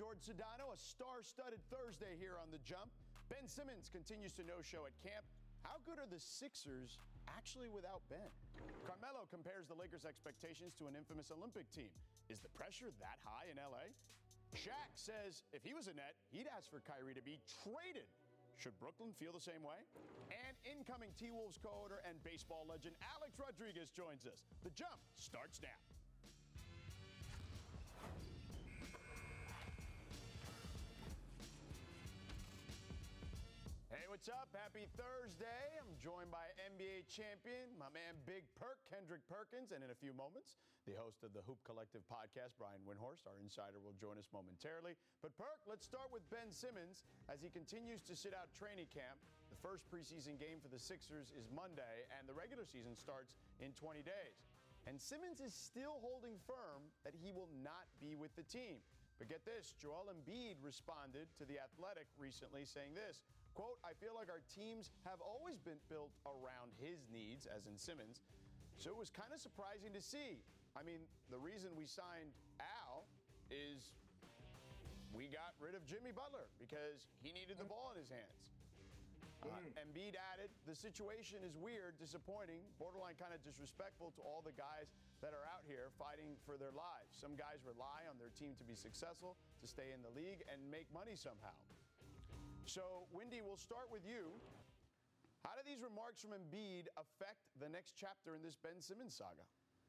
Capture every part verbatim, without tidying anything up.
George Sedano. A star-studded Thursday here on The Jump. Ben Simmons continues to no-show at camp. How good are the Sixers actually without Ben? Carmelo compares the Lakers' expectations to an infamous Olympic team. Is the pressure that high in L A? Shaq says if he was a Net, he'd ask for Kyrie to be traded. Should Brooklyn feel the same way? And incoming T-Wolves co-owner and baseball legend Alex Rodriguez joins us. The Jump starts now. Hey, what's up? Happy Thursday. I'm joined by N B A champion, my man Big Perk, Kendrick Perkins, and in a few moments, the host of the Hoop Collective podcast, Brian Windhorst, our insider, will join us momentarily. But Perk, let's start with Ben Simmons as he continues to sit out training camp. The first preseason game for the Sixers is Monday, and the regular season starts in twenty days. And Simmons is still holding firm that he will not be with the team. But get this, Joel Embiid responded to The Athletic recently saying this, quote, I feel like our teams have always been built around his needs, as in Simmons, so it was kind of surprising to see. I mean, the reason we signed Al is we got rid of Jimmy Butler because he needed the ball in his hands. Uh, Embiid added, the situation is weird, disappointing, borderline kind of disrespectful to all the guys that are out here fighting for their lives. Some guys rely on their team to be successful, to stay in the league and make money somehow. So, Wendy, we'll start with you. How do these remarks from Embiid affect the next chapter in this Ben Simmons saga?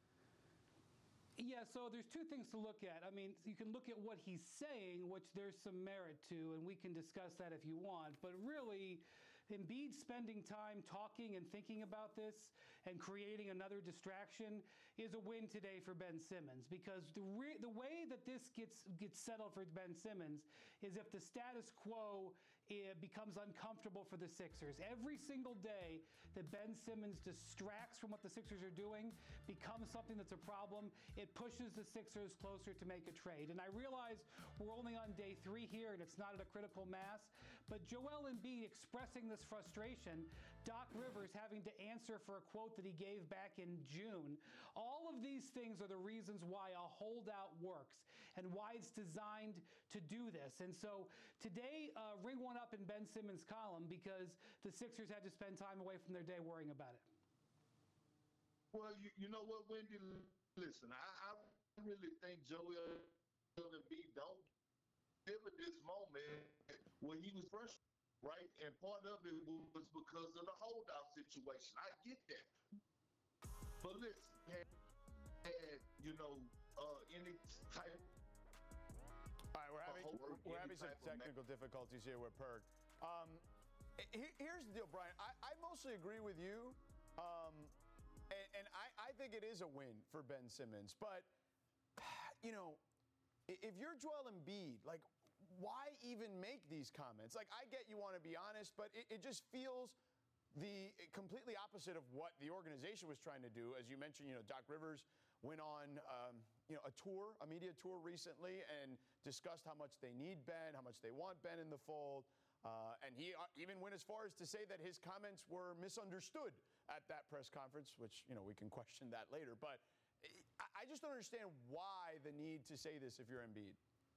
Yeah, so there's two things to look at. I mean, you can look at what he's saying, which there's some merit to, and we can discuss that if you want. But really, Embiid spending time talking and thinking about this and creating another distraction is a win today for Ben Simmons. Because the re- the way that this gets gets settled for Ben Simmons is if the status quo it becomes uncomfortable for the Sixers. Every single day that Ben Simmons distracts from what the Sixers are doing becomes something that's a problem. It pushes the Sixers closer to make a trade. And I realize we're only on day three here and it's not at a critical mass, but Joel Embiid expressing this frustration, Doc Rivers having to answer for a quote that he gave back in June. All of these things are the reasons why a holdout works and why it's designed to do this. And so today, uh, ring one up in Ben Simmons' column because the Sixers had to spend time away from their day worrying about it. Well, you, you know what, Wendy? Listen, I, I really think Joel Embiid don't live at this moment where he was frustrated, right? And part of it was because of the holdout situation. I get that. But listen, had, had you know, uh, any type All right, we're having, we're, we're having some technical difficulties here with Perk. Um, here's the deal, Brian. I, I mostly agree with you. Um, And, and I, I think it is a win for Ben Simmons. But, you know, if you're Joel Embiid, like, why even make these comments? Like, I get you want to be honest, but it, it just feels the completely opposite of what the organization was trying to do. As you mentioned, you know, Doc Rivers went on, um, you know, a tour, a media tour recently and discussed how much they need Ben, how much they want Ben in the fold. Uh, and he even went as far as to say that his comments were misunderstood at that press conference, which, you know, we can question that later. But I just don't understand why the need to say this if you're Embiid.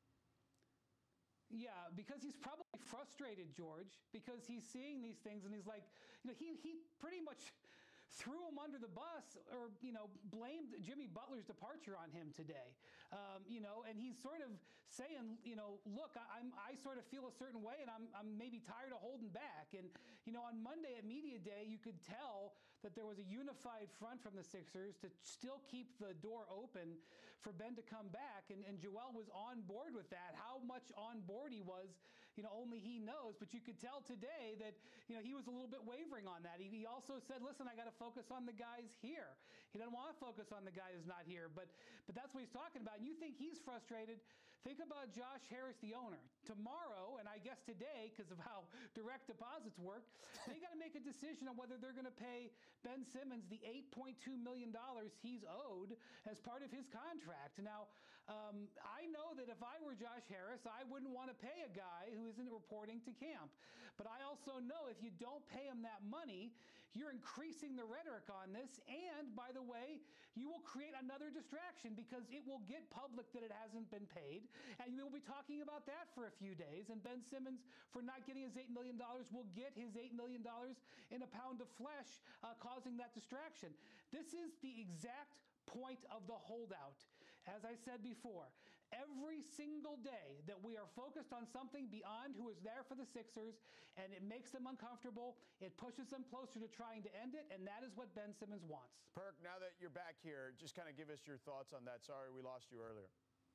Yeah, because he's probably frustrated, George, because he's seeing these things and he's like, you know, he he pretty much threw him under the bus or, you know, blamed Jimmy Butler's departure on him today. Um, you know, and he's sort of saying, you know, look, I, I'm, I sort of feel a certain way and I'm, I'm maybe tired of holding back. And, you know, on Monday at Media Day, you could tell that there was a unified front from the Sixers to still keep the door open for Ben to come back. And, and Joel was on board with that. How much on board he was, you know, only he knows. But you could tell today that, you know, he was a little bit wavering on that. He, he also said, listen, I got to focus on the guys here. He doesn't want to focus on the guy who's not here, but but that's what he's talking about. And you think he's frustrated. Think about Josh Harris, the owner. Tomorrow, and I guess today, because of how direct deposits work, they got to make a decision on whether they're going to pay Ben Simmons the eight point two million dollars he's owed as part of his contract. Now, um, I know that if I were Josh Harris, I wouldn't want to pay a guy who isn't reporting to camp. But I also know if you don't pay him that money, you're increasing the rhetoric on this. And by the way, you will create another distraction because it will get public that it hasn't been paid. And we'll be talking about that for a few days. And Ben Simmons, for not getting his eight million dollars, will get his eight million dollars in a pound of flesh, uh, causing that distraction. This is the exact point of the holdout. As I said before, every single day that we are focused on something beyond who is there for the Sixers, and it makes them uncomfortable, it pushes them closer to trying to end it, and that is what Ben Simmons wants. Perk, now that you're back here, just kind of give us your thoughts on that. Sorry we lost you earlier.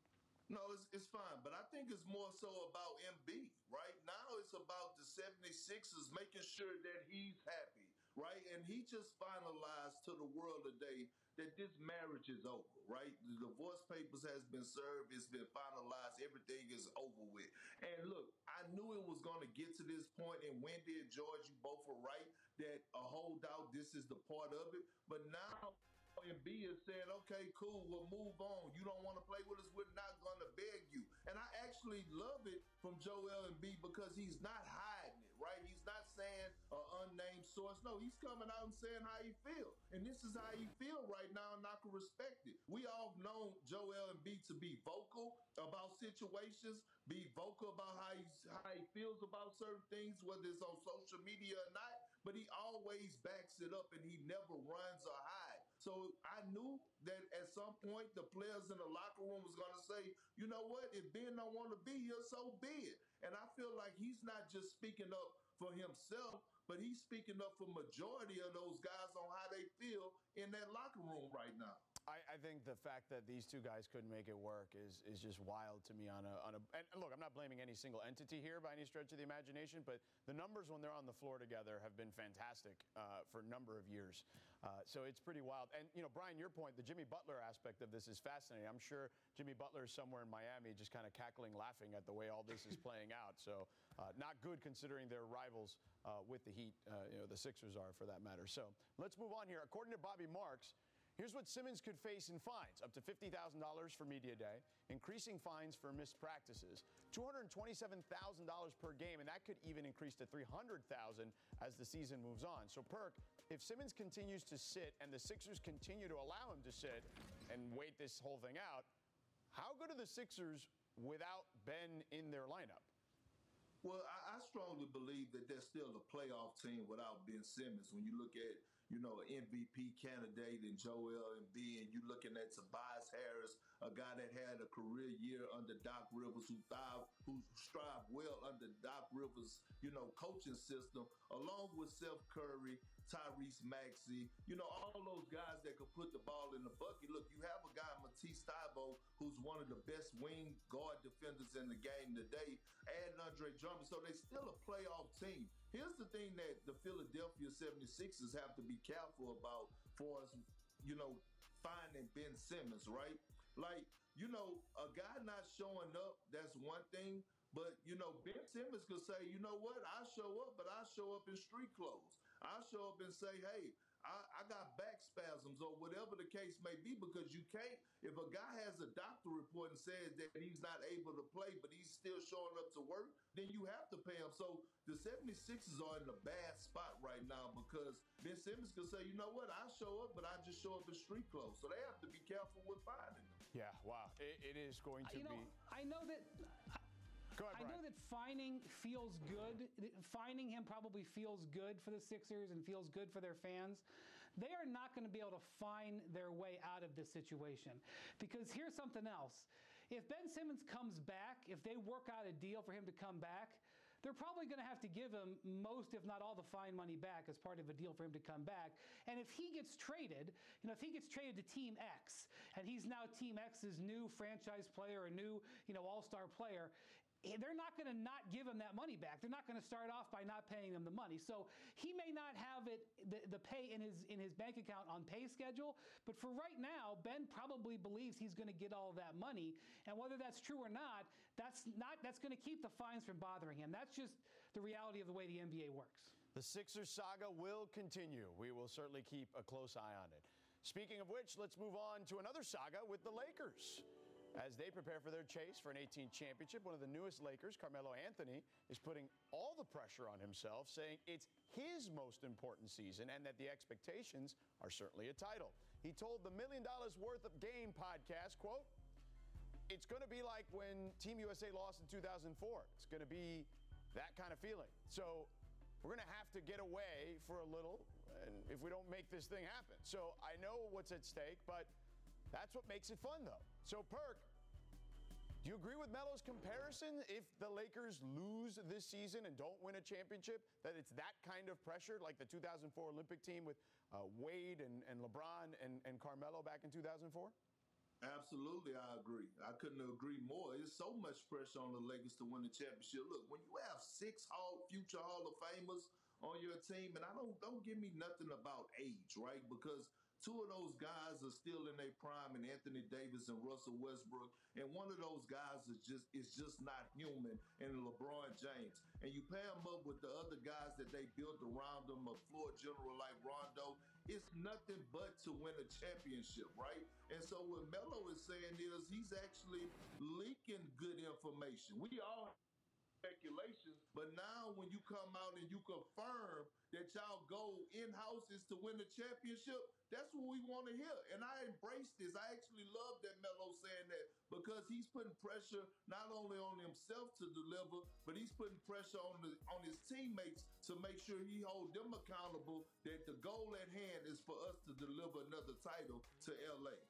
No, it's, it's fine, but I think it's more so about M B. Right now it's about the seventy-sixers making sure that he's happy, right? And he just finalized to the world today that this marriage is over, right? The divorce papers has been served, it's been finalized, everything is over with. And look, I knew it was going to get to this point, and Wendy and George, you both were right, that a holdout, this is the part of it. But now M B is saying, okay, cool, we'll move on. You don't want to play with us, we're not going to beg you. And I actually love it from Joel Embiid because he's not hiding it, right? He's not saying an unnamed source. No, he's coming out and saying how he feel. And this is how he feel right now, and I can respect it. We all known Joel Embiid to be vocal about situations, be vocal about how, he's, how he feels about certain things, whether it's on social media or not, but he always backs it up and he never runs or hides. So I knew that at some point the players in the locker room was going to say, you know what, if Ben don't want to be here, so be it. And I feel like he's not just speaking up for himself, but he's speaking up for majority of those guys on how they feel in that locker room right now. I, I think the fact that these two guys couldn't make it work is is just wild to me on a on a and look, I'm not blaming any single entity here by any stretch of the imagination, but the numbers when they're on the floor together have been fantastic uh, for a number of years. Uh, so it's pretty wild. And you know, Brian, your point, the Jimmy Butler aspect of this is fascinating. I'm sure Jimmy Butler is somewhere in Miami just kind of cackling, laughing at the way all this is playing out. So uh, not good considering they're rivals uh, with the Heat, uh, you know, the Sixers are for that matter. So let's move on here. According to Bobby Marks, here's what Simmons could face in fines: up to fifty thousand dollars for media day, increasing fines for missed practices, two hundred twenty-seven thousand dollars per game, and that could even increase to three hundred thousand dollars as the season moves on. So, Perk, if Simmons continues to sit and the Sixers continue to allow him to sit and wait this whole thing out, how good are the Sixers without Ben in their lineup? Well, I, I strongly believe that they're still a playoff team without Ben Simmons. When you look at, you know, an M V P candidate in Joel Embiid, and you're looking at Tobias Harris, a guy that had a career year under Doc Rivers, who thrive, who strive well under Doc Rivers, you know, coaching system, along with Seth Curry, Tyrese Maxey, you know, all those guys that could put the ball in the bucket. Look, you have a guy, Matisse Thybulle, who's one of the best wing guard defenders in the game today, and Andre Drummond. So they're still a playoff team. Here's the thing that the Philadelphia seventy-sixers have to be careful about for us, you know, finding Ben Simmons, right? Like, you know, a guy not showing up, that's one thing. But, you know, Ben Simmons could say, you know what, I show up, but I show up in street clothes. I show up and say, hey, I, I got back spasms or whatever the case may be, because you can't, if a guy has a doctor report and says that he's not able to play, but he's still showing up to work, then you have to pay him. So the seventy-sixers are in a bad spot right now because Ben Simmons could say, you know what, I show up, but I just show up in street clothes. So they have to be careful with finding them. Yeah, wow. It, it is going to you know, be. I know that. Go ahead, I know that fining feels good. Fining him probably feels good for the Sixers and feels good for their fans. They are not going to be able to fine their way out of this situation. Because here's something else. If Ben Simmons comes back, if they work out a deal for him to come back, they're probably going to have to give him most, if not all, the fine money back as part of a deal for him to come back. And if he gets traded, you know, if he gets traded to Team X, and he's now Team X's new franchise player, or new, you know, all-star player, they're not going to not give him that money back. They're not going to start off by not paying him the money. So he may not have it the, the pay in his in his bank account on pay schedule, but for right now, Ben probably believes he's going to get all of that money. And whether that's true or not, that's not that's going to keep the fines from bothering him. That's just the reality of the way the N B A works. The Sixers saga will continue. We will certainly keep a close eye on it. Speaking of which, let's move on to another saga with the Lakers. As they prepare for their chase for an eighteenth championship, one of the newest Lakers, Carmelo Anthony, is putting all the pressure on himself, saying it's his most important season and that the expectations are certainly a title. He told the Million Dollars Worth of Game podcast, quote, "It's going to be like when Team U S A lost in two thousand four. It's going to be that kind of feeling. So we're going to have to get away for a little and if we don't make this thing happen. So I know what's at stake, but that's what makes it fun, though." So, Perk, do you agree with Melo's comparison? If the Lakers lose this season and don't win a championship, that it's that kind of pressure, like the two thousand four Olympic team with uh, Wade and, and LeBron and, and Carmelo back in two thousand four? Absolutely, I agree. I couldn't agree more. There's so much pressure on the Lakers to win the championship. Look, when you have six Hall, future Hall of Famers on your team, and I don't don't give me nothing about age, right? Because two of those guys are still in their prime, and Anthony Davis and Russell Westbrook, and one of those guys is just is just not human, and LeBron James. And you pair them up with the other guys that they built around them, a floor general like Rondo. It's nothing but to win a championship, right? And so what Melo is saying is he's actually leaking good information. We all speculations, but now when you come out and you confirm that y'all go in-house is to win the championship, that's what we want to hear. And I embrace this. I actually love that Melo saying that because he's putting pressure not only on himself to deliver, but he's putting pressure on the on his teammates to make sure he hold them accountable that the goal at hand is for us to deliver another title to L A.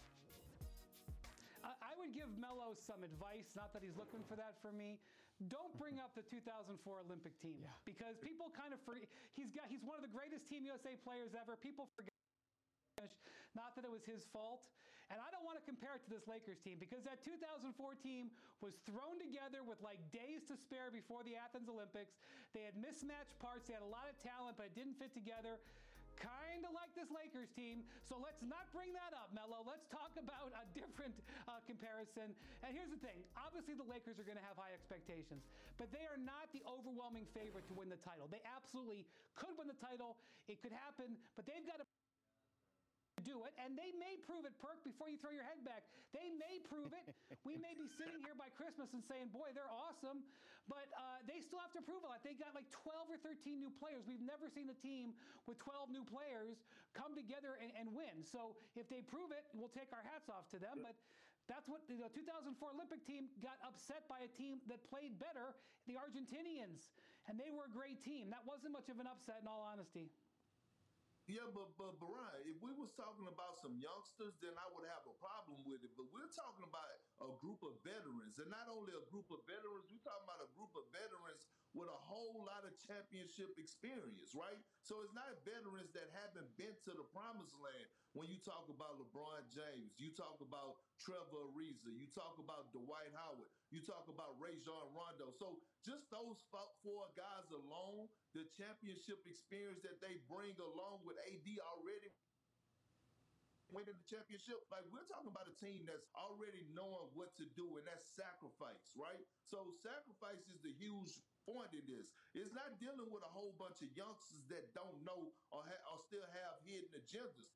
I would give Melo some advice, not that he's looking for that from me. Don't bring up the two thousand four Olympic team yeah. because people kind of forget. He's got he's one of the greatest Team U S A players ever. People forget. Not that it was his fault. And I don't want to compare it to this Lakers team because that two thousand four team was thrown together with like days to spare before the Athens Olympics. They had mismatched parts. They had a lot of talent, but it didn't fit together. Kind of like this Lakers team. So let's not bring that up, Melo. Let's talk about a different uh, comparison. And here's the thing. Obviously, the Lakers are going to have high expectations, but they are not the overwhelming favorite to win the title. They absolutely could win the title. It could happen, but they've got to do it, and they may prove it, Perk, before you throw your head back. They may prove it. We may be sitting here by Christmas and saying, boy, they're awesome, but uh, they still have to prove a lot. They got like twelve or thirteen new players. We've never seen a team with twelve new players come together and, and win. So if they prove it, we'll take our hats off to them, but that's what the two thousand four Olympic team got upset by a team that played better, the Argentinians, and they were a great team. That wasn't much of an upset in all honesty. Yeah, but, but Brian, if we was talking about some youngsters, then I would have a problem with it. But we're talking about a group of veterans, and not only a group of veterans, we're talking about a group of veterans with a whole lot of championship experience, right? So it's not veterans that haven't been to the promised land. When you talk about LeBron James, you talk about Trevor Ariza, you talk about Dwight Howard, you talk about Rajon Rondo. So just those four guys alone, the championship experience that they bring along with A D already winning the championship, like we're talking about a team that's already knowing what to do, and that's sacrifice, right? So sacrifice is the huge point in this. It's not dealing with a whole bunch of youngsters that don't know or, ha- or still have hidden agendas.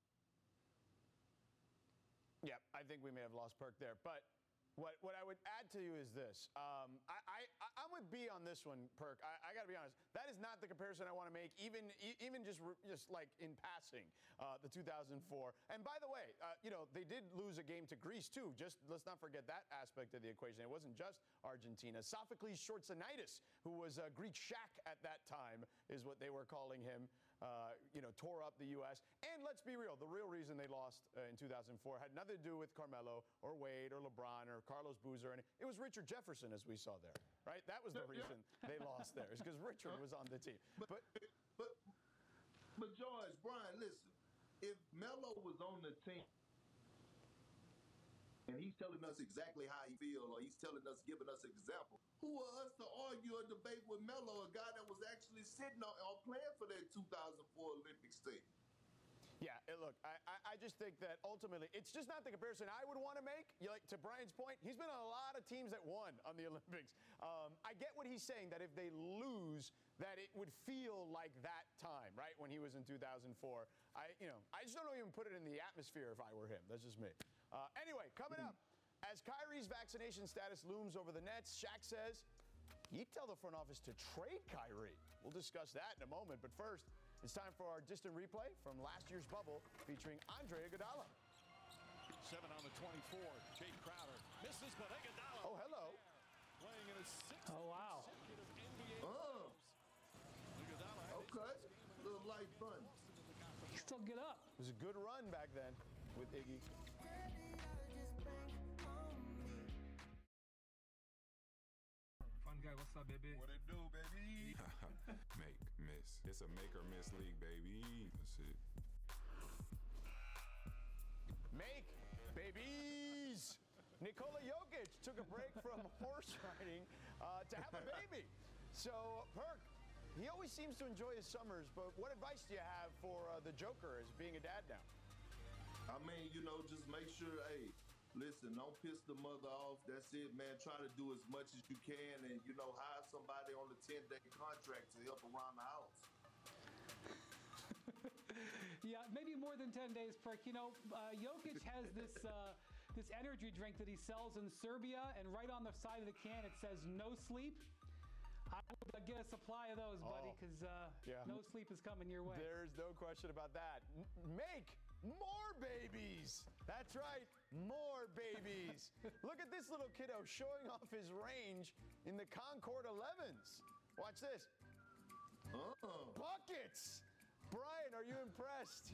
Yeah, I think we may have lost Perk there, but What what I would add to you is this. Um, I, I, I'm with B on this one, Perk. I, I got to be honest. That is not the comparison I want to make, even even just just like in passing, uh, the two thousand four. And by the way, uh, you know, they did lose a game to Greece, too. Just let's not forget that aspect of the equation. It wasn't just Argentina. Sophocles Schwarzenaitis, who was a Greek Shaq at that time, is what they were calling him. Uh, you know, tore up the U S And let's be real, the real reason they lost uh, in two thousand four had nothing to do with Carmelo or Wade or LeBron or Carlos Boozer. And it was Richard Jefferson, as we saw there, right? That was the reason they lost there, is because Richard was on the team. But, but, but George, Brian, listen, if Melo was on the team, and he's telling us exactly how he feels, or he's telling us, giving us an example, who are us to argue or debate with Melo, a guy that was actually sitting on or playing for that two thousand four Olympics team? Yeah, look, I, I just think that ultimately it's just not the comparison I would want to make. You like, to Brian's point, he's been on a lot of teams that won on the Olympics. Um, I get what he's saying, that if they lose, that it would feel like that time, right, when he was in two thousand four. I, you know, I just don't even put it in the atmosphere if I were him. That's just me. Uh, anyway, coming up, As Kyrie's vaccination status looms over the Nets, Shaq says he'd tell the front office to trade Kyrie. We'll discuss that in a moment. But first, it's time for our distant replay from last year's bubble featuring Andre Iguodala. Seven on the twenty-four. Jay Crowder misses, but Iguodala. Oh, hello. Playing in his sixth Oh, wow. consecutive N B A Oh. games. Iguodala had his Okay. first game of the Little light fun. He still get up. It was a good run back then with Iggy. Fun guy, what's up, baby? What it do, baby? Make, miss. It's a make or miss league, baby. That's it. Make babies. Nikola Jokic took a break from horse riding uh, to have a baby. So, Perk, he always seems to enjoy his summers, but what advice do you have for uh, the Joker as being a dad now? I mean, you know, just make sure, hey, listen, don't piss the mother off. That's it, man. Try to do as much as you can and, you know, hire somebody on a ten-day contract to help around the house. Yeah, maybe more than ten days, Perk. You know, uh, Jokic has this uh, this energy drink that he sells in Serbia, and right on the side of the can it says "No sleep." I would uh, get a supply of those, buddy, Oh, because uh, yeah. no sleep is coming your way. There's no question about that. N- make more babies. That's right, more babies. Look at this little kiddo showing off his range in the Concord elevens. Watch this. Uh-uh. Buckets. Brian, are you impressed?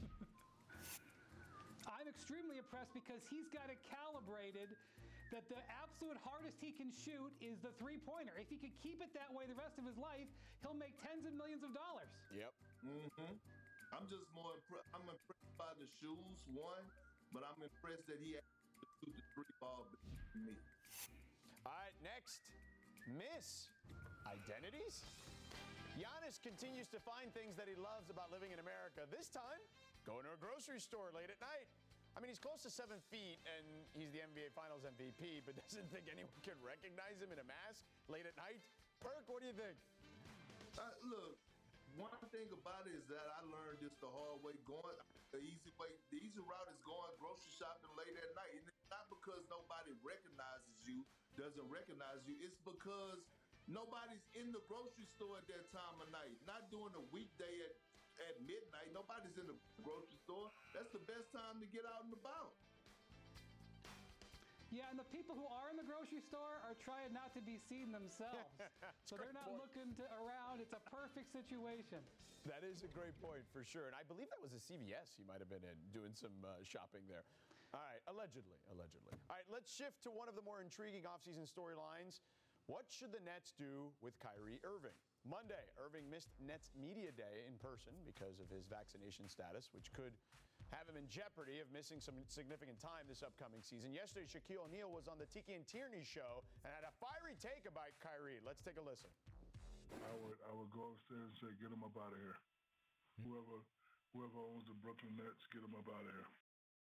I'm extremely impressed because he's got it calibrated that the absolute hardest he can shoot is the three-pointer. If he could keep it that way the rest of his life, he'll make tens of millions of dollars. Yep. Mm-hmm. I'm just more impressed. I'm impressed by the shoes, one, but I'm impressed that he actually shoot the three ball better than me. All right, next. Miss identities. Giannis continues to find things that he loves about living in America. This time, going to a grocery store late at night. I mean, he's close to seven feet, and he's the N B A Finals M V P, but doesn't think anyone can recognize him in a mask late at night. Perk, what do you think? Uh, look, one thing about it is that I learned this the hard way. Going the easy way, the easy route is going grocery shopping late at night, and it's not because nobody recognizes you, doesn't recognize you. It's because nobody's in the grocery store at that time of night. Not during a weekday at, at midnight. Nobody's in the grocery store. That's the best time to get out and about. Yeah, and the people who are in the grocery store are trying not to be seen themselves. So they're Great not point. looking to, around. It's a perfect situation. That is a great point for sure. And I believe that was a C V S he might have been in doing some uh, shopping there. All right, allegedly, allegedly. All right, let's shift to one of the more intriguing offseason storylines. What should the Nets do with Kyrie Irving? Monday, Irving missed Nets Media Day in person because of his vaccination status, which could have him in jeopardy of missing some significant time this upcoming season. Yesterday, Shaquille O'Neal was on the Tiki and Tierney show and had a fiery take about Kyrie. Let's take a listen. I would I would go upstairs and say, get him up out of here. Whoever whoever owns the Brooklyn Nets, get him up out of here.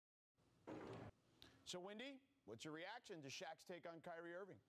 So, Wendy, what's your reaction to Shaq's take on Kyrie Irving?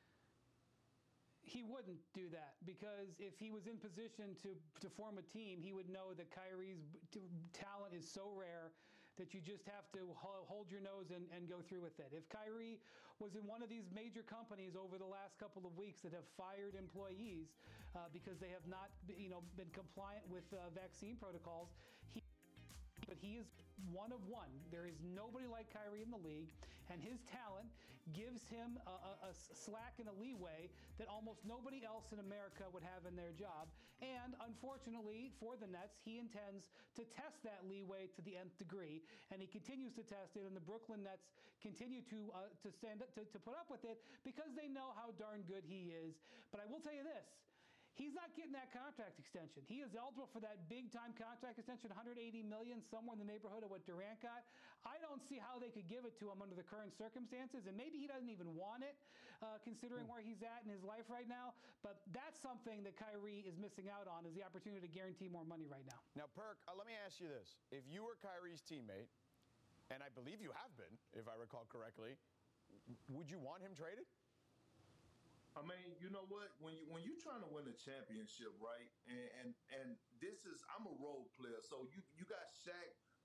He wouldn't do that because if he was in position to, to form a team, he would know that Kyrie's b- talent is so rare that you just have to ho- hold your nose and, and go through with it. If Kyrie was in one of these major companies over the last couple of weeks that have fired employees uh, because they have not, you know, been compliant with uh, vaccine protocols, he but he is one of one. There is nobody like Kyrie in the league, and his talent gives him a, a, a slack and a leeway that almost nobody else in America would have in their job. And unfortunately for the Nets, he intends to test that leeway to the nth degree, and he continues to test it, and the Brooklyn Nets continue to uh, to stand up, to, to put up with it because they know how darn good he is. But I will tell you this. He's not getting that contract extension. He is eligible for that big-time contract extension, one hundred eighty million dollars, somewhere in the neighborhood of what Durant got. I don't see how they could give it to him under the current circumstances, and maybe he doesn't even want it, uh, considering where he's at in his life right now. But that's something that Kyrie is missing out on, is the opportunity to guarantee more money right now. Now, Perk, uh, let me ask you this. If you were Kyrie's teammate, and I believe you have been, if I recall correctly, would you want him traded? I mean, you know what? When you when you're trying to win a championship, right? And and, and this is I'm a role player, so you you got Shaq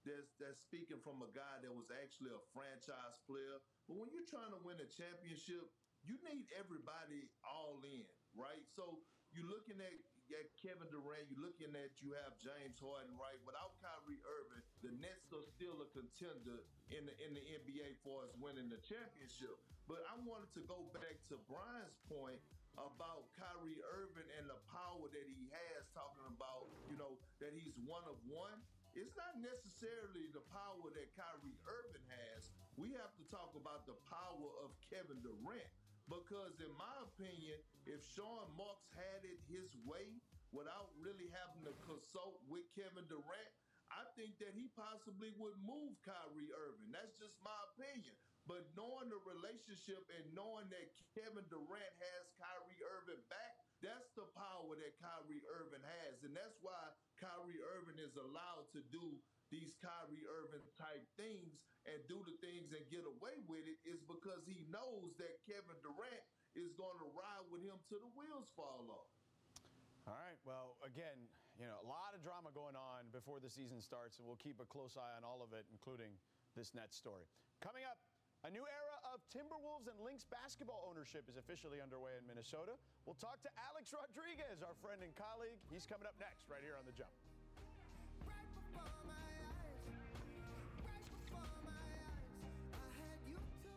that's that's speaking from a guy that was actually a franchise player. But when you're trying to win a championship, you need everybody all in, right? So you're looking at, at Kevin Durant, you're looking at you have James Harden, right? Without Kyrie Irving, the Nets are still a contender in the in the N B A for us winning the championship. But I wanted to go back to Brian's point about Kyrie Irving and the power that he has, talking about, you know, that he's one of one. It's not necessarily the power that Kyrie Irving has. We have to talk about the power of Kevin Durant. Because in my opinion, if Sean Marks had it his way without really having to consult with Kevin Durant, I think that he possibly would move Kyrie Irving. That's just my opinion. But knowing the relationship and knowing that Kevin Durant has Kyrie Irving back, that's the power that Kyrie Irving has. And that's why Kyrie Irving is allowed to do these Kyrie Irving type things and do the things and get away with it, is because he knows that Kevin Durant is going to ride with him till the wheels fall off. All right. Well, again, you know, a lot of drama going on before the season starts, and we'll keep a close eye on all of it, including this Nets story. Coming up, a new era of Timberwolves and Lynx basketball ownership is officially underway in Minnesota. We'll talk to Alex Rodriguez, our friend and colleague. He's coming up next right here on The Jump. Right before my eyes, right before my eyes, I had you to...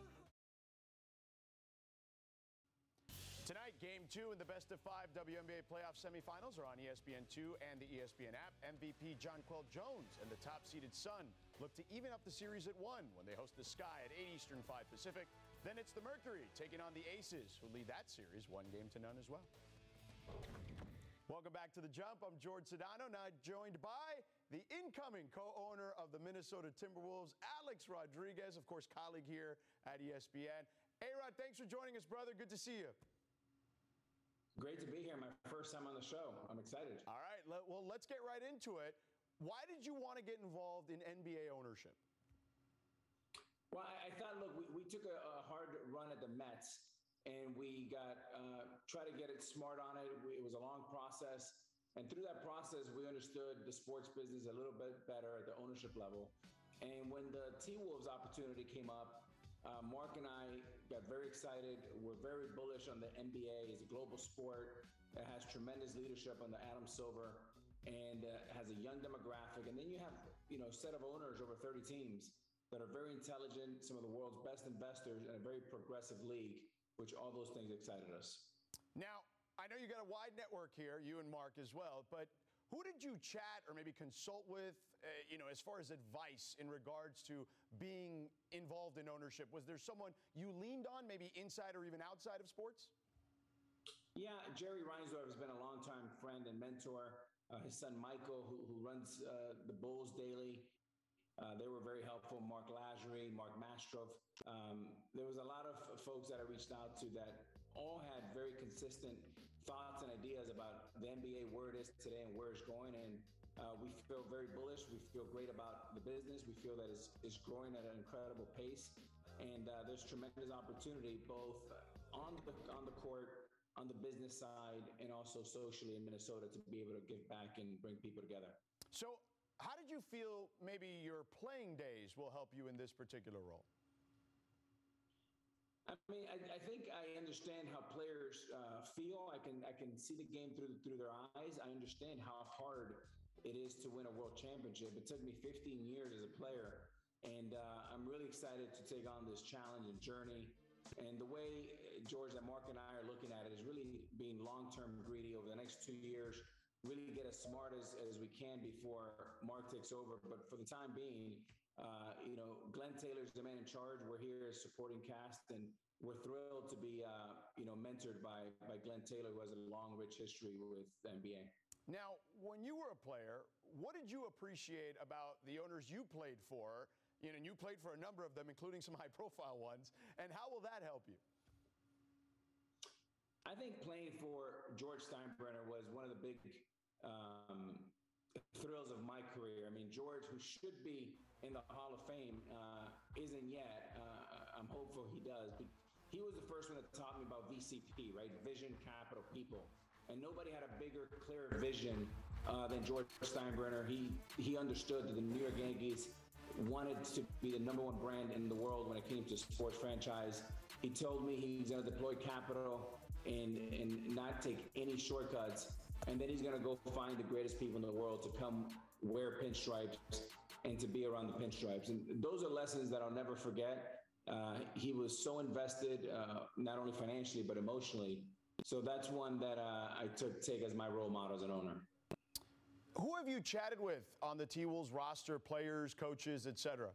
Tonight, game two in the best of five W N B A playoff semifinals are on E S P N two and the E S P N app. M V P Jonquel Jones and the top-seeded Sun look to even up the series at one when they host the Sky at eight Eastern, five Pacific. Then it's the Mercury taking on the Aces, who lead that series one game to none as well. Welcome back to The Jump. I'm George Sedano, now joined by the incoming co-owner of the Minnesota Timberwolves, Alex Rodriguez, of course, colleague here at E S P N. A-Rod, thanks for joining us, brother. Good to see you. Great to be here. My first time on the show. I'm excited. All right. Well, let's get right into it. Why did you want to get involved in N B A ownership? Well, I, I thought, look, we, we took a, a hard run at the Mets, and we got uh, try to get it smart on it. We, it was a long process. And through that process, we understood the sports business a little bit better at the ownership level. And when the T-Wolves opportunity came up, Uh, Mark and I got very excited. We're very bullish on the N B A. It's a global sport that has tremendous leadership under Adam Silver and uh, has a young demographic. And then you have, you know, a set of owners over thirty teams that are very intelligent, some of the world's best investors, and a very progressive league, which all those things excited us. Now, I know you got a wide network here, you and Mark as well, but who did you chat or maybe consult with, uh, you know, as far as advice in regards to being involved in ownership? Was there someone you leaned on, maybe inside or even outside of sports? Yeah, Jerry Reinsdorf has been a longtime friend and mentor. Uh, his son Michael, who, who runs uh, the Bulls Daily, uh, they were very helpful. Mark Lazary, Mark Mastrov. Um, there was a lot of folks that I reached out to that all had very consistent thoughts and ideas about the N B A, where it is today and where it's going. And uh, we feel very bullish. We feel great about the business. We feel that it's, it's growing at an incredible pace. And uh, there's tremendous opportunity both on the, on the court, on the business side, and also socially in Minnesota to be able to give back and bring people together. So how did you feel maybe your playing days will help you in this particular role? I mean, I, I think I understand how players uh, feel. I can I can see the game through through their eyes. I understand how hard it is to win a world championship. It took me fifteen years as a player, and uh, I'm really excited to take on this challenge and journey. And the way, George, that Mark and I are looking at it is really being long-term greedy over the next two years, really get as smart as, as we can before Mark takes over. But for the time being, Uh, you know, Glenn Taylor's the man in charge. We're here as supporting cast, and we're thrilled to be, uh, you know, mentored by by Glenn Taylor, who has a long, rich history with the N B A. Now, when you were a player, what did you appreciate about the owners you played for? You know, and you played for a number of them, including some high-profile ones. And how will that help you? I think playing for George Steinbrenner was one of the big um, thrills of my career. I mean, George, who should be in the Hall of Fame, uh, isn't yet. Uh, I'm hopeful he does. But he was the first one that taught me about V C P, right? Vision, capital, people. And nobody had a bigger, clearer vision uh, than George Steinbrenner. He he understood that the New York Yankees wanted to be the number one brand in the world when it came to sports franchise. He told me he's going to deploy capital and, and not take any shortcuts. And then he's going to go find the greatest people in the world to come wear pinstripes and to be around the pinstripes. And those are lessons that I'll never forget. Uh, he was so invested, uh, not only financially, but emotionally. So that's one that uh, I took take as my role model as an owner. Who have you chatted with on the T-Wolves roster, players, coaches, et cetera?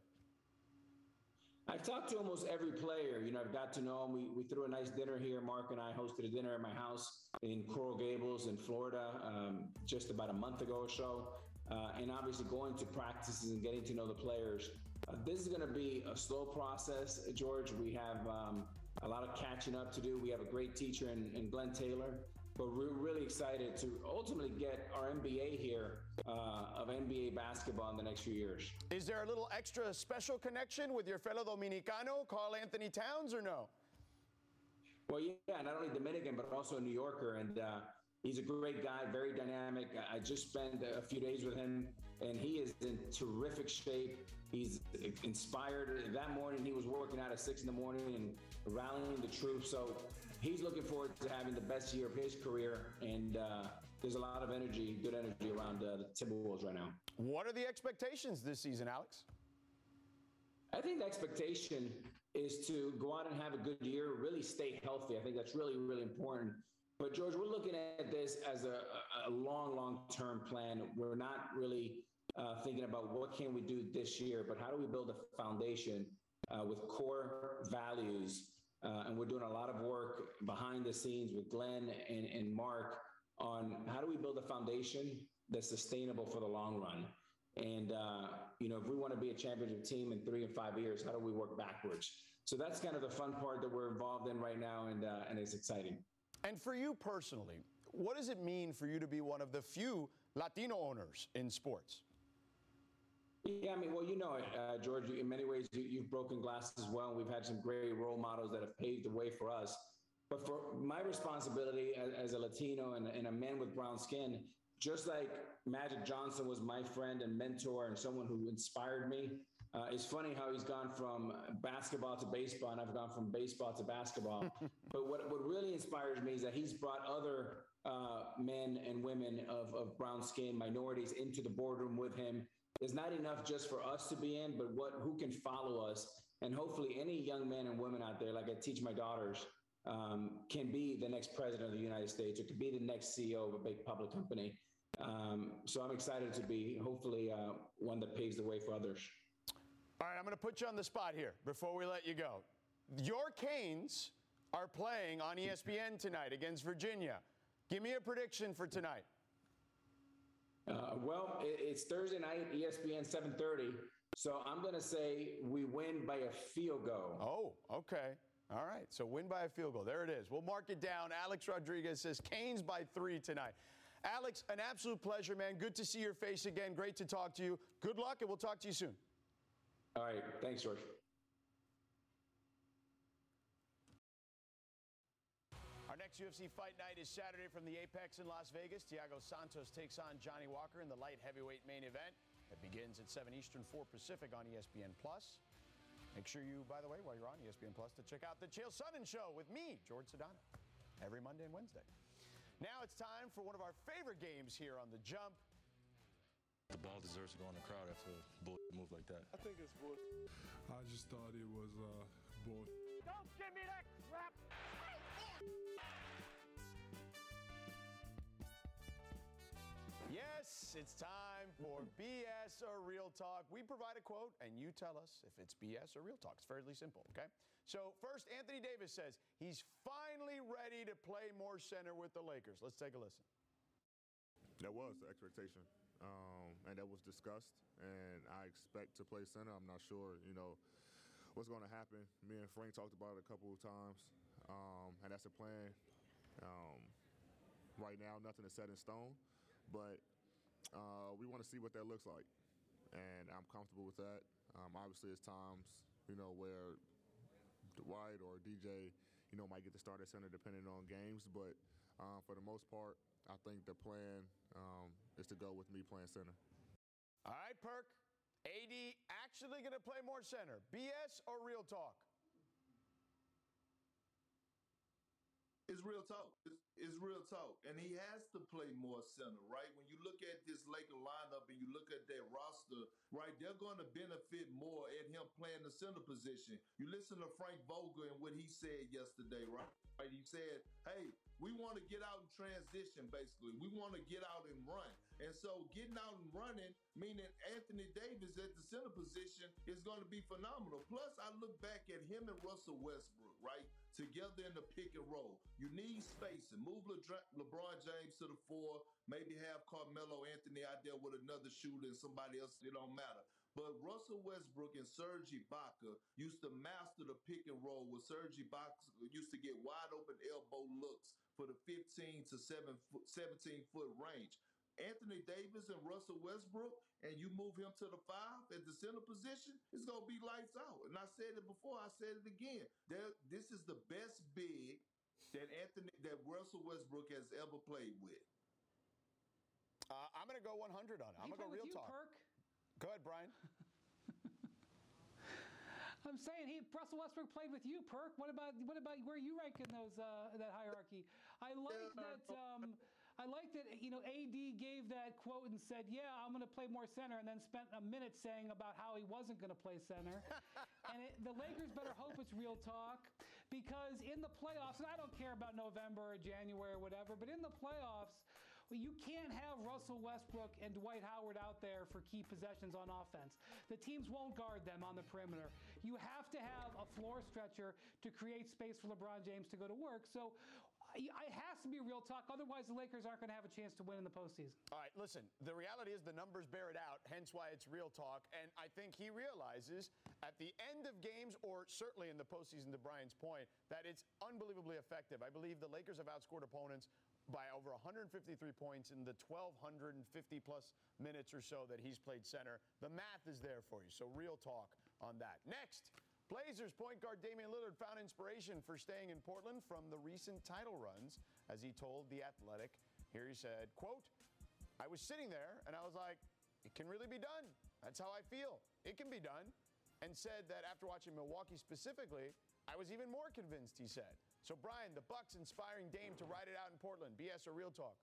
I've talked to almost every player. You know, I've got to know him. We, we threw a nice dinner here. Mark and I hosted a dinner at my house in Coral Gables in Florida um, just about a month ago or so. Uh, and obviously going to practices and getting to know the players. Uh, this is going to be a slow process, George. We have um, a lot of catching up to do. We have a great teacher in, in Glenn Taylor. But we're really excited to ultimately get our N B A here uh, of N B A basketball in the next few years. Is there a little extra special connection with your fellow Dominicano, Karl Anthony Towns, or no? Well, yeah, not only Dominican, but also a New Yorker. And uh, he's a great guy, very dynamic. I just spent a few days with him, and he is in terrific shape. He's inspired. That morning, he was working out at six in the morning and rallying the troops. So he's looking forward to having the best year of his career, and uh, there's a lot of energy, good energy around uh, the Timberwolves right now. What are the expectations this season, Alex? I think the expectation is to go out and have a good year, really stay healthy. I think that's really, really important. But, George, we're looking at this as a, a long, long-term plan. We're not really uh, thinking about what can we do this year, but how do we build a foundation uh, with core values. Uh, and we're doing a lot of work behind the scenes with Glenn and, and Mark on how do we build a foundation that's sustainable for the long run. And, uh, you know, if we want to be a championship team in three and five years, how do we work backwards? So that's kind of the fun part that we're involved in right now, and, uh, and it's exciting. And for you personally, what does it mean for you to be one of the few Latino owners in sports? Yeah, I mean, well, you know it, uh, George, in many ways, you, you've broken glass as well. We've had some great role models that have paved the way for us. But for my responsibility as, as a Latino and, and a man with brown skin, just like Magic Johnson was my friend and mentor and someone who inspired me, uh, it's funny how he's gone from basketball to baseball, and I've gone from baseball to basketball. But what, what really inspires me is that he's brought other uh, men and women of, of brown skin, minorities, into the boardroom with him. It's not enough just for us to be in, but what who can follow us. And hopefully any young men and women out there, like I teach my daughters, um, can be the next president of the United States or could be the next C E O of a big public company. Um, so I'm excited to be hopefully uh, one that paves the way for others. All right, I'm going to put you on the spot here before we let you go. Your Canes are playing on E S P N tonight against Virginia. Give me a prediction for tonight. Uh, well, it, it's Thursday night, E S P N seven thirty. So I'm going to say we win by a field goal. Oh, okay. All right. So win by a field goal. There it is. We'll mark it down. Alex Rodriguez says Canes by three tonight. Alex, an absolute pleasure, man. Good to see your face again. Great to talk to you. Good luck, and we'll talk to you soon. All right. Thanks, George. Our next U F C Fight Night is Saturday from the Apex in Las Vegas. Thiago Santos takes on Johnny Walker in the light heavyweight main event. It begins at seven Eastern, four Pacific on E S P N Plus. Make sure you, by the way, while you're on E S P N Plus, to check out the Chael Sonnen Show with me, George Sedano, every Monday and Wednesday. Now it's time for one of our favorite games here on The Jump. The ball deserves to go in the crowd after a bull move like that. I think it's bull. I just thought it was uh, bull. Don't give me that crap! Yes, it's time for B S or Real Talk. We provide a quote, and you tell us if it's B S or Real Talk. It's fairly simple, okay? So first, Anthony Davis says he's finally ready to play more center with the Lakers. Let's take a listen. That was the expectation, um, and that was discussed, and I expect to play center. I'm not sure, you know, what's going to happen. Me and Frank talked about it a couple of times, um, and that's the plan. Um, right now, nothing is set in stone. But uh, we want to see what that looks like, and I'm comfortable with that. Um, obviously, it's times, you know, where Dwight or D J, you know, might get to start at center depending on games. But uh, for the most part, I think the plan um, is to go with me playing center. All right, Perk. A D actually going to play more center? B S or real talk? It's real talk. It's, it's real talk. And he has to play more center, right? When you look at this Laker lineup and you look at that roster, right, they're going to benefit more at him playing the center position. You listen to Frank Vogel and what he said yesterday, right? Right? He said, hey, we want to get out in transition, basically. We want to get out and run. And so getting out and running, meaning Anthony Davis at the center position, is going to be phenomenal. Plus, I look back at him and Russell Westbrook, right, together in the pick and roll. You need spacing. Move Le- LeBron James to the four, maybe have Carmelo Anthony out there with another shooter and somebody else. It don't matter. But Russell Westbrook and Serge Ibaka used to master the pick and roll, where Serge Ibaka used to get wide open elbow looks for the fifteen to seventeen foot range. Anthony Davis and Russell Westbrook, and you move him to the five at the center position, it's going to be lights out. And I said it before, I said it again. There, this is the best big that Anthony, that Russell Westbrook has ever played with. Uh, I'm going to go one hundred on it. I'm going to go real you, talk. Perk? Go ahead, Brian. I'm saying he Russell Westbrook played with you, Perk. What about what about where you rank in those uh, that hierarchy? I like that. Um, I like that. You know, A D gave that quote and said, "Yeah, I'm going to play more center," and then spent a minute saying about how he wasn't going to play center. And it, the Lakers better hope it's real talk, because in the playoffs, and I don't care about November or January or whatever, but in the playoffs, well, you can't have Russell Westbrook and Dwight Howard out there for key possessions on offense. The teams won't guard them on the perimeter. You have to have a floor stretcher to create space for LeBron James to go to work. So it has to be real talk. Otherwise, the Lakers aren't going to have a chance to win in the postseason. All right, listen, the reality is the numbers bear it out, hence why it's real talk. And I think he realizes at the end of games, or certainly in the postseason, to Brian's point, that it's unbelievably effective. I believe the Lakers have outscored opponents by over one hundred fifty-three points in the twelve fifty plus minutes or so that he's played center. The math is there for you, so real talk on that. Next, Blazers point guard Damian Lillard found inspiration for staying in Portland from the recent title runs, as he told The Athletic. Here he said, quote, "I was sitting there and I was like, it can really be done. That's how I feel. It can be done." And said that after watching Milwaukee specifically, I was even more convinced, he said. So, Brian, the Bucks inspiring Dame to ride it out in Portland. B S or real talk?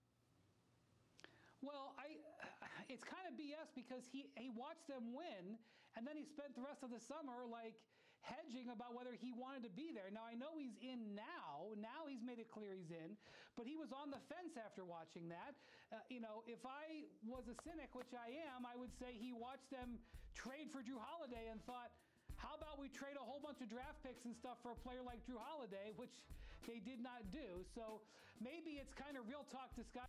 Well, I, it's kind of B S because he, he watched them win, and then he spent the rest of the summer, like, hedging about whether he wanted to be there. Now, I know he's in now. Now he's made it clear he's in. But he was on the fence after watching that. Uh, you know, if I was a cynic, which I am, I would say he watched them trade for Drew Holiday and thought, how about we trade a whole bunch of draft picks and stuff for a player like Drew Holiday, which they did not do. So maybe it's kind of real talk disguised.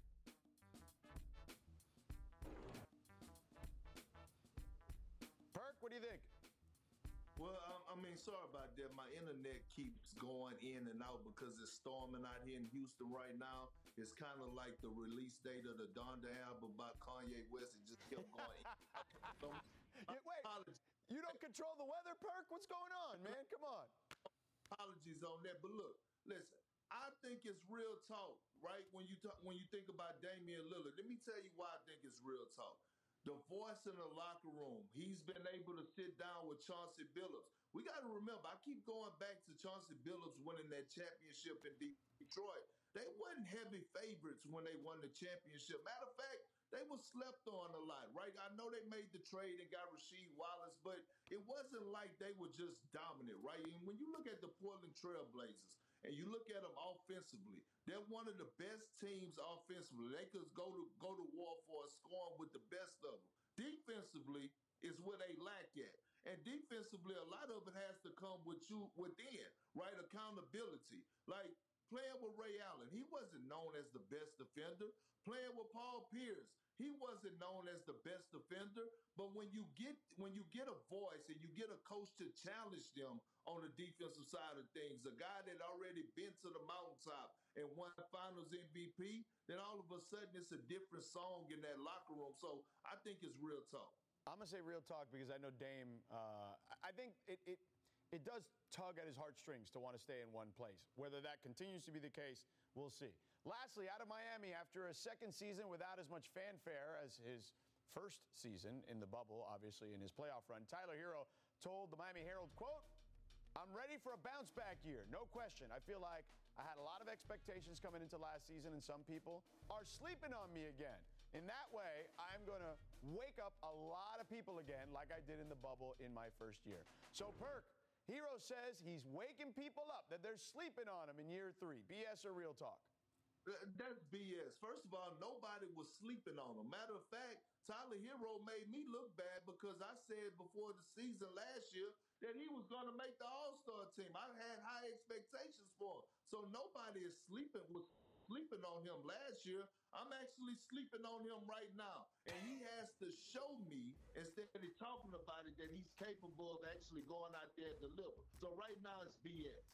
Perk, what do you think? Well, I, I mean, sorry about that. My internet keeps going in and out because it's storming out here in Houston right now. It's kind of like the release date of the Donda album by Kanye West. It just kept going in. So, yeah, wait, apologies. You don't control the weather, Perk? What's going on, man? Come on. Apologies on that. But look, listen, I think it's real talk, right? When you talk, when you think about Damian Lillard, let me tell you why I think it's real talk. The voice in the locker room. He's been able to sit down with Chauncey Billups. We got to remember, I keep going back to Chauncey Billups winning that championship in Detroit. They wasn't heavy favorites when they won the championship. Matter of fact, they were slept on a lot, right? I know they made the trade and got Rasheed Wallace, but it wasn't like they were just dominant, right? And when you look at the Portland Trail Blazers and you look at them offensively, they're one of the best teams offensively. They could go to go to war for a scoring with the best of them. Defensively is where they lack at. And defensively, a lot of it has to come with you within, right? Accountability. Like playing with Ray Allen, he wasn't known as the best defender. Playing with Paul Pierce, he wasn't known as the best defender. But when you get when you get a voice and you get a coach to challenge them on the defensive side of things, a guy that already been to the mountaintop and won Finals M V P, then all of a sudden it's a different song in that locker room. So I think it's real talk. I'm going to say real talk because I know Dame, uh, I think it, it it does tug at his heartstrings to want to stay in one place. Whether that continues to be the case, we'll see. Lastly, out of Miami, after a second season without as much fanfare as his first season in the bubble, obviously in his playoff run. Tyler Hero told the Miami Herald, quote, "I'm ready for a bounce back year, no question. I feel like I had a lot of expectations coming into last season, and some people are sleeping on me again. In that way, I'm going to wake up a lot of people again like I did in the bubble in my first year." So, Perk, Hero says he's waking people up, that they're sleeping on him in year three. B S or real talk? That's B S. First of all, nobody was sleeping on him. Matter of fact, Tyler Hero made me look bad because I said before the season last year that he was going to make the All-Star team. I had high expectations for him. So nobody is sleeping was sleeping on him last year. I'm actually sleeping on him right now. And he has to show me, instead of talking about it, that he's capable of actually going out there and deliver. So right now it's B S.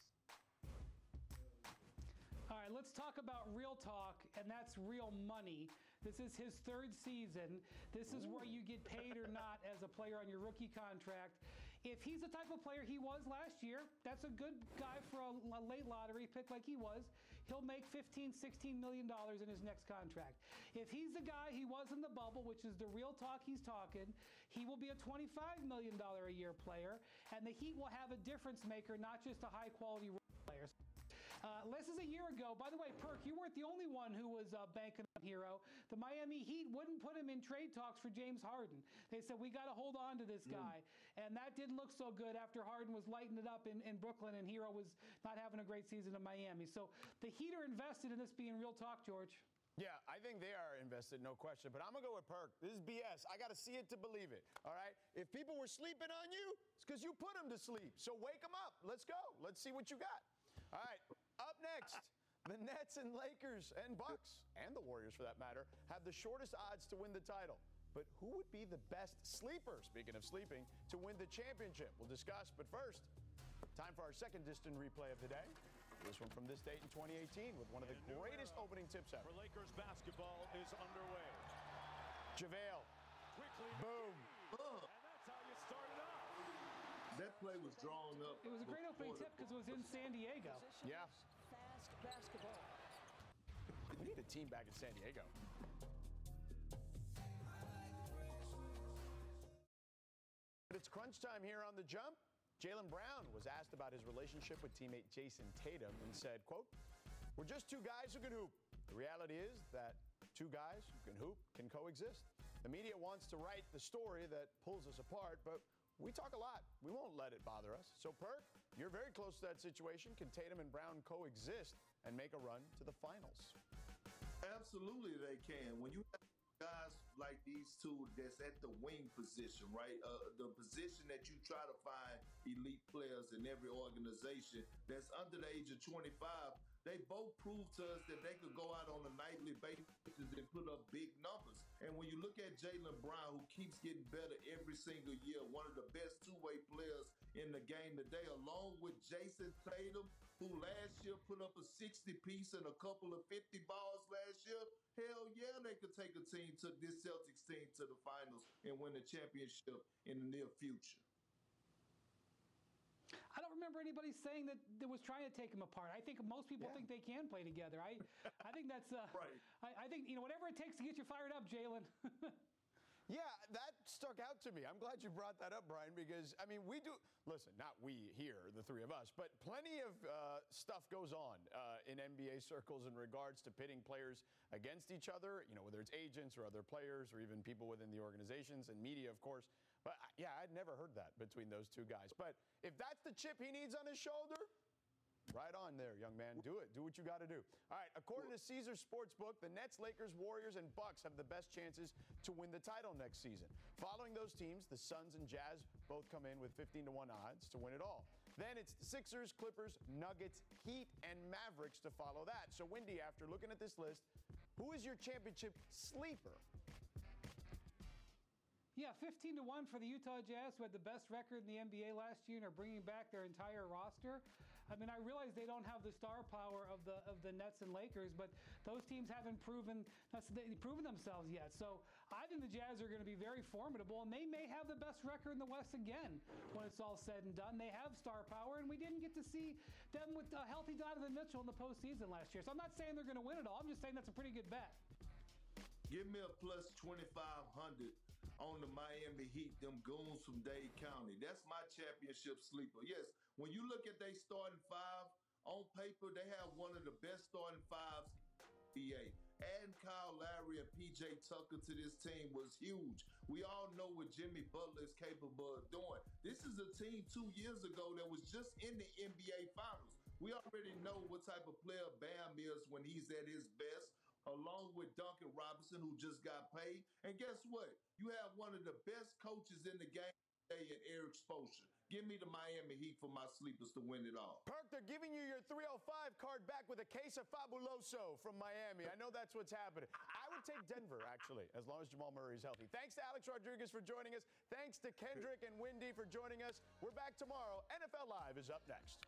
All right, let's talk about real talk, and that's real money. This is his third season. This is where you get paid or not as a player on your rookie contract. If he's the type of player he was last year, that's a good guy for a, a late lottery pick like he was. He'll make fifteen, sixteen million dollars in his next contract. If he's the guy he was in the bubble, which is the real talk he's talking, he will be a twenty-five million dollars a year player, and the Heat will have a difference maker, not just a high-quality player. Uh, less than a year ago, by the way, Perk, you weren't the only one who was uh, banking on Hero. The Miami Heat wouldn't put him in trade talks for James Harden. They said, we got to hold on to this guy. Mm. And that didn't look so good after Harden was lighting it up in, in Brooklyn and Hero was not having a great season in Miami. So the Heat are invested in this being real talk, George. Yeah, I think they are invested, no question. But I'm going to go with Perk. This is B S. I got to see it to believe it, all right? If people were sleeping on you, it's because you put them to sleep. So wake them up. Let's go. Let's see what you got. All right, up next, the Nets and Lakers and Bucks, and the Warriors for that matter, have the shortest odds to win the title. But who would be the best sleeper, speaking of sleeping, to win the championship? We'll discuss, but first, time for our second distant replay of the day. This one from this date in twenty eighteen with one of the greatest opening tips ever. For Lakers basketball is underway. JaVale. Quickly. Boom. Uh. And that's how you start it off. That play was drawn up. It was a great opening tip because it was in San Diego. Yeah. Fast basketball. We need a team back in San Diego. But it's crunch time here on The Jump. Jaylen Brown was asked about his relationship with teammate Jason Tatum and said, quote, "We're just two guys who can hoop. The reality is that two guys who can hoop can coexist. The media wants to write the story that pulls us apart, but we talk a lot. We won't let it bother us. So, Perk, you're very close to that situation. Can Tatum and Brown coexist and make a run to the finals?" Absolutely, they can. When you have guys like these two that's at the wing position, right? Uh, the position that you try to find elite players in every organization that's under the age of twenty-five, they both proved to us that they could go out on a nightly basis and put up big numbers. And when you look at Jaylen Brown, who keeps getting better every single year, one of the best two-way players in the game today, along with Jason Tatum, who last year put up a sixty-piece and a couple of fifty balls last year, hell yeah, they could take a team to this Celtics team to the finals and win the championship in the near future. I don't remember anybody saying that, that was trying to take them apart. I think most people Yeah. think they can play together. I, I think that's uh, Right. I, I think you know whatever it takes to get you fired up, Jaylen. Yeah, that stuck out to me. I'm glad you brought that up, Brian, because, I mean, we do, listen, not we here, the three of us, but plenty of uh, stuff goes on uh, in N B A circles in regards to pitting players against each other, you know, whether it's agents or other players or even people within the organizations and media, of course. But, yeah, I'd never heard that between those two guys. But if that's the chip he needs on his shoulder, right on there, young man. Do it. Do what you got to do. All right, according to Caesar Sportsbook, the Nets, Lakers, Warriors, and Bucks have the best chances to win the title next season. Following those teams, the Suns and Jazz both come in with fifteen to one odds to win it all. Then it's the Sixers, Clippers, Nuggets, Heat, and Mavericks to follow that. So, Wendy, after looking at this list, who is your championship sleeper? Yeah, fifteen to one for the Utah Jazz, who had the best record in the N B A last year and are bringing back their entire roster. I mean, I realize they don't have the star power of the of the Nets and Lakers, but those teams haven't proven they've proven themselves yet. So I think the Jazz are going to be very formidable, and they may have the best record in the West again when it's all said and done. They have star power, and we didn't get to see them with a healthy Donovan Mitchell in the postseason last year. So I'm not saying they're going to win it all. I'm just saying that's a pretty good bet. Give me a plus twenty-five hundred on the Miami Heat, them goons from Dade County. That's my championship sleeper. Yes, when you look at their starting five, on paper, they have one of the best starting fives in the N B A. Adding Kyle Lowry and P J Tucker to this team was huge. We all know what Jimmy Butler is capable of doing. This is a team two years ago that was just in the N B A Finals. We already know what type of player Bam is when he's at his best, along with Duncan Robinson, who just got paid. And guess what? You have one of the best coaches in the game today in Eric Spoelstra. Give me the Miami Heat for my sleepers to win it all. Perk, they're giving you your three oh five card back with a case of Fabuloso from Miami. I know that's what's happening. I would take Denver, actually, as long as Jamal Murray is healthy. Thanks to Alex Rodriguez for joining us. Thanks to Kendrick and Wendy for joining us. We're back tomorrow. N F L Live is up next.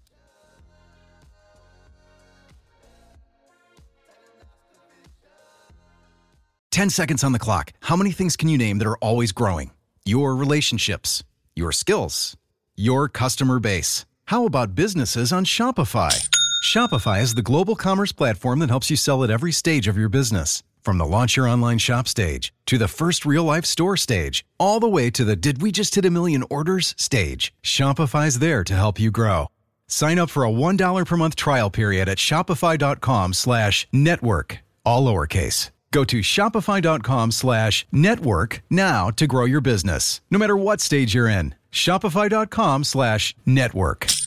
ten seconds on the clock. How many things can you name that are always growing? Your relationships, your skills, your customer base. How about businesses on Shopify? Shopify is the global commerce platform that helps you sell at every stage of your business. From the launch your online shop stage, to the first real-life store stage, all the way to the did we just hit a million orders stage. Shopify's there to help you grow. Sign up for a one dollar per month trial period at shopify.com slash network, all lowercase. Go to shopify.com slash network now to grow your business, no matter what stage you're in. Shopify.com slash network.